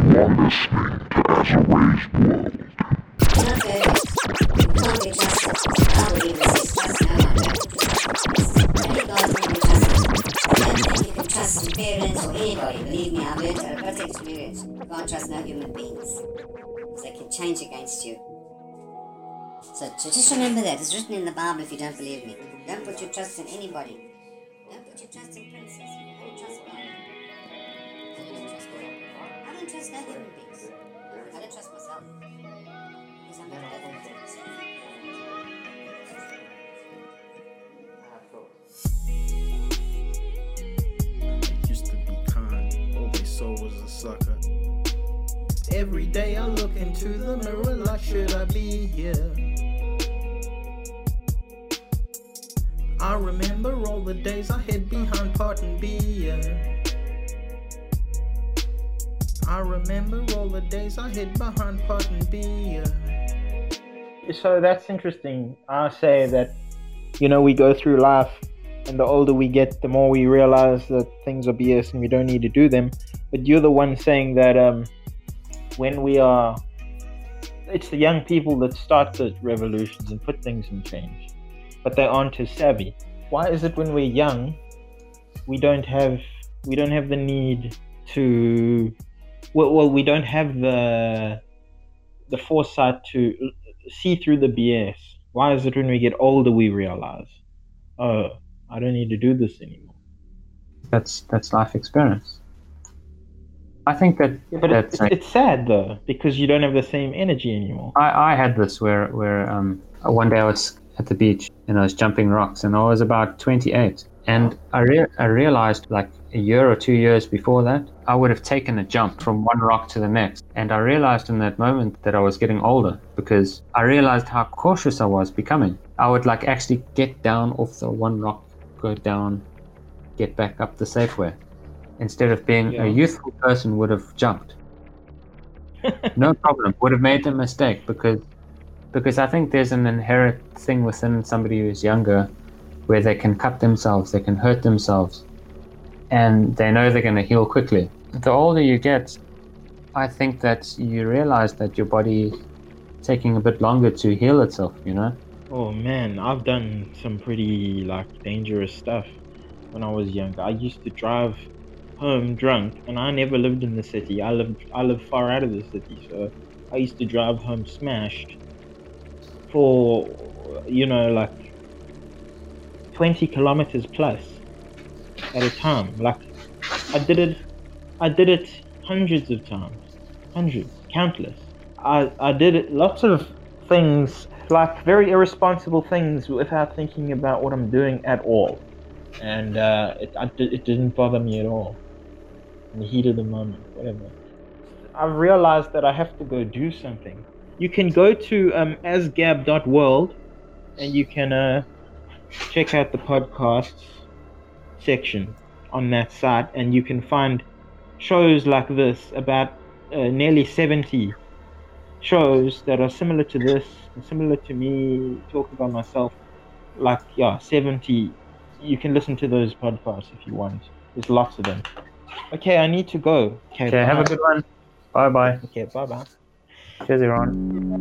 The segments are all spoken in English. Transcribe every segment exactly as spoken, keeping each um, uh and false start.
You're listening to As a Raised World. Not perfect. You can't be trusted. I believe this is trust no one. Only God can be trusted. I don't think you can trust your parents or anybody. Believe me, I've learned a lot of experience. You can't trust no human beings. Because they can change against you. So, so just remember that. It's written in the Bible if you don't believe me. Don't put your trust in anybody. Don't put your trust in princes. Only trust God. I don't trust God. I don't trust no human beings. I don't trust myself. Because I'm not perfect. I used to be kind, always so was a sucker. Every day I look into the mirror like, should I be here? I remember all the days I hid behind pot and beer. I remember all the days I hid behind pot and beer. So that's interesting. I say that, you know, we go through life, and the older we get, the more we realize that things are B S and we don't need to do them. But you're the one saying that um, when we are, it's the young people that start the revolutions and put things in change, but they aren't as savvy. Why is it when we're young, we don't have we don't have the need to, well, well we don't have the the foresight to see through the B S? Why is it when we get older we realize, oh, I don't need to do this anymore? That's that's life experience. I think that, yeah, but that's it's, it's, it's sad though, because you don't have the same energy anymore. I, I had this where where um one day I was at the beach and I was jumping rocks, and I was about twenty-eight, and I re- I realized like a year or two years before that I would have taken a jump from one rock to the next, and I realized in that moment that I was getting older, because I realized how cautious I was becoming. I would like actually get down off the one rock, go down, get back up the safe way, instead of being yeah. a youthful person would have jumped. No problem, would have made the mistake, because because I think there's an inherent thing within somebody who's younger where they can cut themselves, they can hurt themselves, and they know they're going to heal quickly. The older you get, I think that you realize that your body is taking a bit longer to heal itself, you know? Oh man, I've done some pretty like dangerous stuff when I was younger. I used to drive home drunk, and I never lived in the city. I lived I lived far out of the city, so I used to drive home smashed for, you know, like twenty kilometers plus at a time. Like I did it I did it hundreds of times. Hundreds, countless. I, I did it lots of things, like very irresponsible things, without thinking about what I'm doing at all. And uh, it, I, it didn't bother me at all. In the heat of the moment, whatever. I've realized that I have to go do something. You can go to um, asgab dot world and you can uh, check out the podcasts section on that site, and you can find shows like this, about uh, nearly seventy shows that are similar to this, and similar to me, talk about myself, like, yeah, seventy. You can listen to those podcasts if you want. There's lots of them. Okay, I need to go. Okay, okay have a good one. Bye-bye. Okay, bye-bye. Cheers, everyone.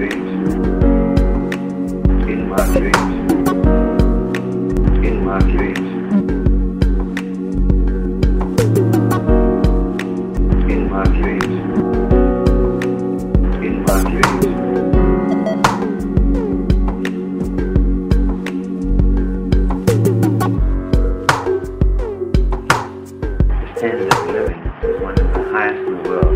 dreams. In my dreams. In my dreams. In my dreams. In my dreams. The standard of living is one of the highest in the world.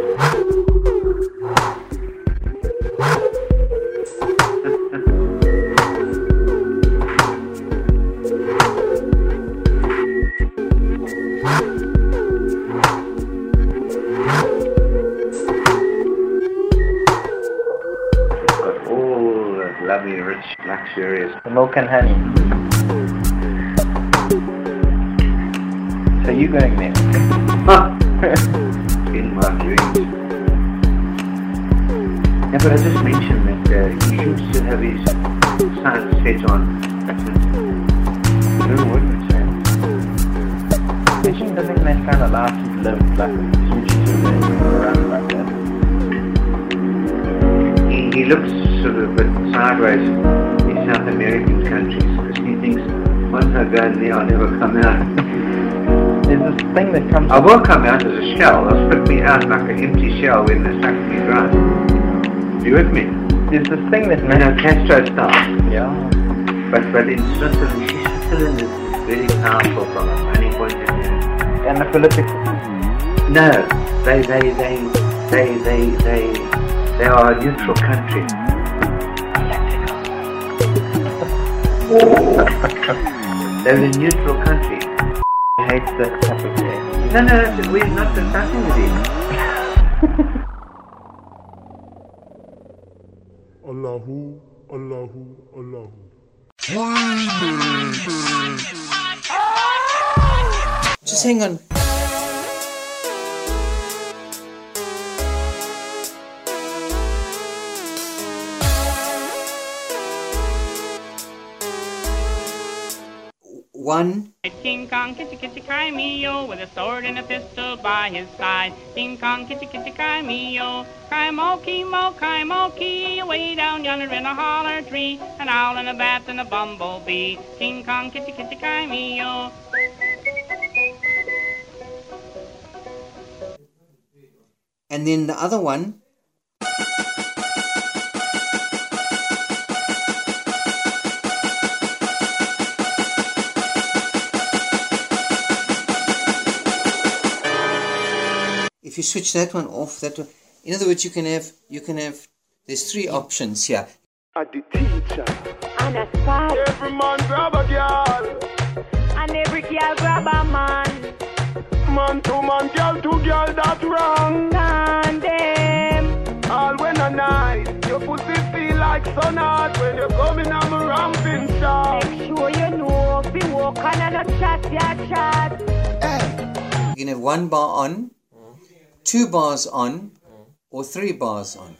Lovely, rich, luxurious milk and honey. So you going there? In my dreams. Yeah, but I just mentioned that uh, he seems to have his sights set on. Who wouldn't say? Imagine living that kind of life you've lived, like a huge around like that. He, he looks sort of a bit sideways in South American countries because he thinks once I go in there I'll never come out. There's this thing that comes. I will come out as a shell. They'll spit me out like an empty shell when they suck me dry. You with me? There's this thing that You know, Castro style. yeah. But but in Switzerland, Switzerland is very powerful from a money point of view. And the politics. No, they they they they they they they are a neutral country. They're a neutral country. I hate that type of thing. No, no, that's, we're not discussing with you. Allahu, Allahu, Allahu. Just hang on. One. King Kong, kitty kitty Crimeo, with a sword and a pistol by his side. King Kong, kitty kitty Crimeo, Crimoki mo, Crimoki, away down yonder in a holler tree, an owl and a bat and a bumblebee. King Kong, kitty kitty Crimeo. And then the other one. If you switch that one off, that one, in other words, you can have, you can have, there's three options here. At the teacher. And a spot. Every man grab a girl. And every girl grab a man. Man to man, girl to girl, that's wrong. Tandem. All when a night, your pussy feel like sun hot when you're coming on a ramping shot. Make sure you know if you walk on and a chat, ya chat. You can have one bar on, two bars on, or three bars on.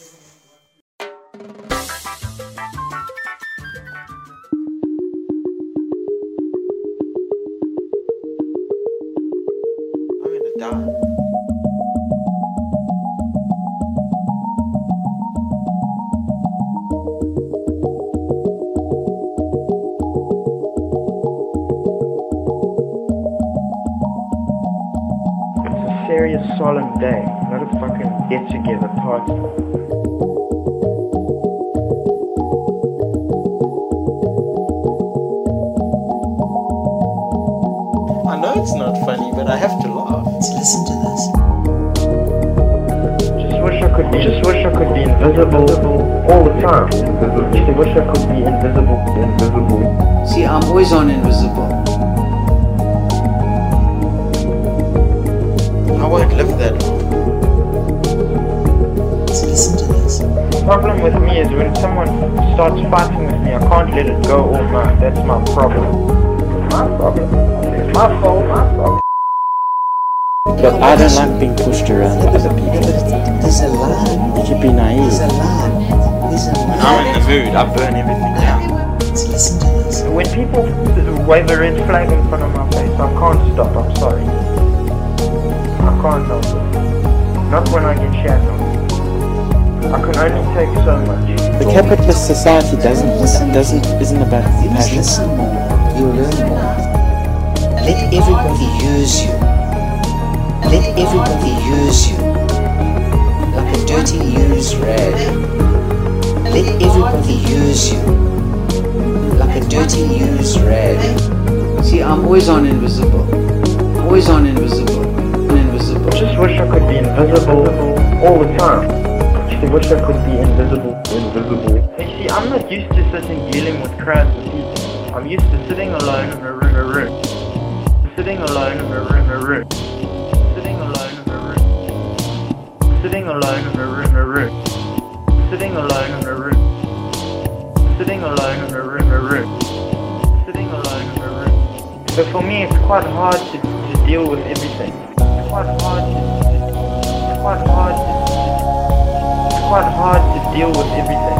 I'm gonna die. Serious solemn day, not a fucking get together party. I know it's not funny, but I have to laugh. Let's listen to this. Just wish I could just wish I could be invisible all the time. Invisible. Just wish I could be invisible invisible. See, I'm always on invisible. I won't live that long. Let's listen to this. The problem with me is when someone starts fighting with me, I can't let it go all night. That's my problem. My problem. It's my fault, my fault. But I don't like being pushed around with other people. There's a line. You should be naive. There's a line. There's a line. I'm in the mood. I burn everything down. Let's listen to this. When people wave a red flag in front of my face, I can't stop. I'm sorry. I can't help it. Not when I get shat on. I can only take so much. The capitalist society doesn't doesn't isn't about You must passion. listen more. You'll learn more. Let everybody use you. Let everybody use you. Like a dirty used rag. Let everybody use you. Like a dirty used rag. See, I'm always on invisible. Always on invisible. Invisible. I just wish I could be invisible all the time. I wish I could be invisible. Invisible. You see, I'm not used to sitting dealing with crowds of people. I'm used to sitting alone in a room. A room. Sitting alone in a room. A room. Sitting alone in a room. Sitting alone in a room. A room. Sitting alone in a room. Sitting alone in a room. A room. Sitting alone in a room. So for me, it's quite hard to, to deal with everything. It's quite hard to. It's quite hard to. It's quite hard to deal with everything.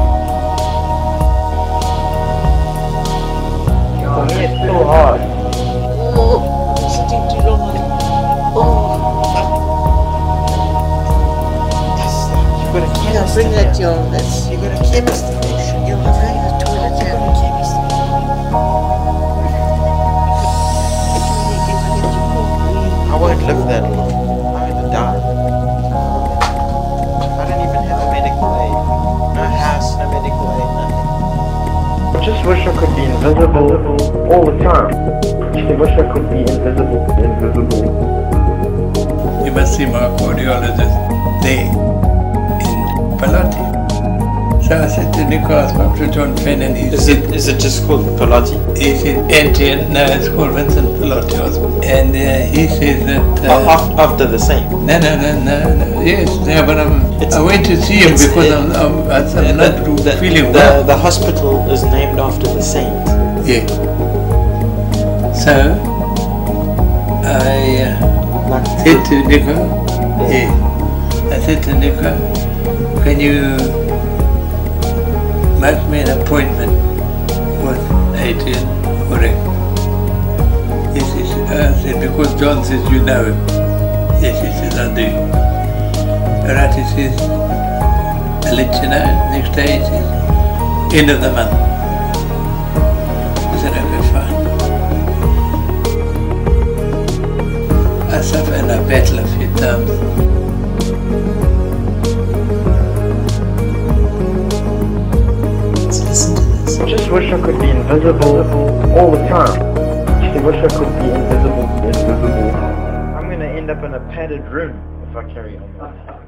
For me, it's so hard. Oh, sitting too long on it. Oh, you got a chemist. Bring that, your. That's you got a chemist. You're afraid of the toilet. You got a chemist. I won't live that long. I'm gonna die. I don't even have a medical aid. No house, no medical aid, nothing. I just wish I could be invisible all the time. I just wish I could be invisible. Invisible. You must see my cardiologist there in Palati. So I said to Nico, I spoke to John Fenn and he Is said, it is it just called Palati? he said, Anti, no, it's called Vincent Palati Hospital. And uh, he says that... Uh, Oh, af- after the same. no, no, no, no, no, yes, no, but I'm, It's- I went to see him it's- because it- I'm, I'm, I'm The, not the, feeling the, well. the hospital is named after the saint. Yeah. So, I uh, Like said to Nico, yeah, I said to Nico, can you make me an appointment with Adrian Correct? Yes, he said, I said, because John says you know him. Yes, he says, I do. Alright, he says, I'll let you know. Next day he says, end of the month. I said, okay, fine. I suffer in a battle a few times. Listen to this. I just wish I could be invisible all the time. I just wish I could be invisible. Invisible. I'm gonna end up in a padded room if I carry on like that.